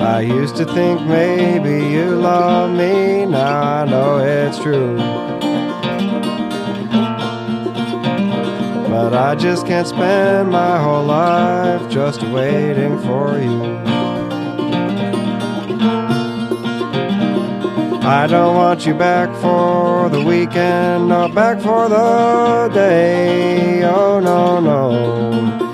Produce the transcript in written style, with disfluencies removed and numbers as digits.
I used to think maybe you love me, now I know it's true. But I just can't spend my whole life just waiting for you. I don't want you back for the weekend, not back for the day. Oh no, no.